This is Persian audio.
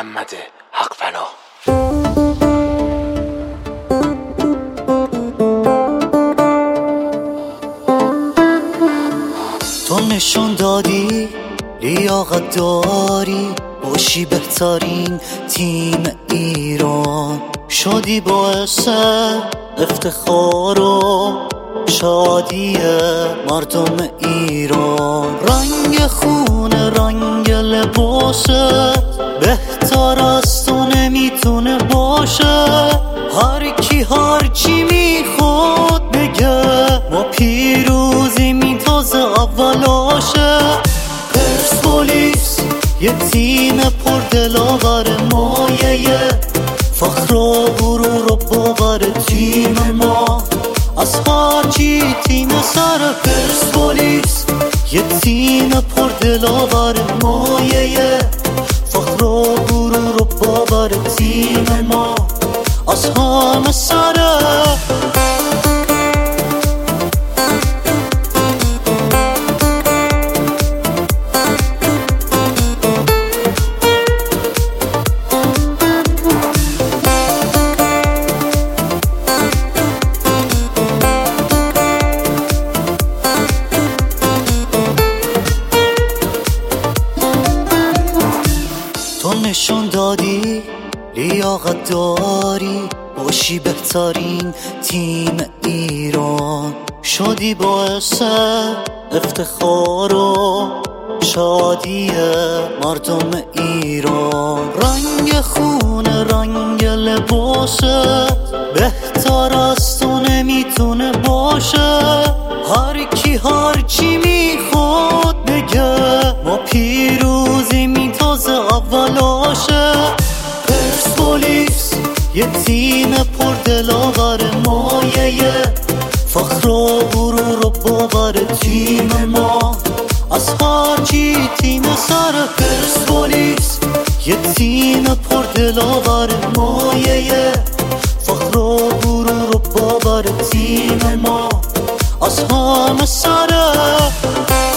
محمد حقپناه. تو نشون دادی لیاقت داری باشی بهترین تیم ایران، شدی باعث افتخار و شادی مردم ایران. رنگ خون رنگ لباست بهتر از تو نمیتونه باشه، هر کی هر چی میخواد بگه ما پیروزی میتازه اولاشه. پرسپولیس یه تیم پر دلاور مایه فخر و غرور و باور تیم ما، از هر چی تیم سر. پرسپولیس یه تیم پر دلاور مایه فخر و غرور و باور تیم ما، از همه سره. تو نشون دادی لیاقت داری باشی بهترین تیم ایران، شدی باعث افتخار و شادی مردم ایران. رنگ خون رنگ لباست بهتر از تو نمیتونه باشه، هر کی هر چی میخواد بگه ما پیروزی میتازه اولاشه. پرسپولیس یه تیم پر دلاور مایه فخر و غرور و باور تیم ما، از هر چی تیم سر. پرسپولیس یه تیم پر دلاور مایه فخر و غرور و باور تیم ما، از همه سره.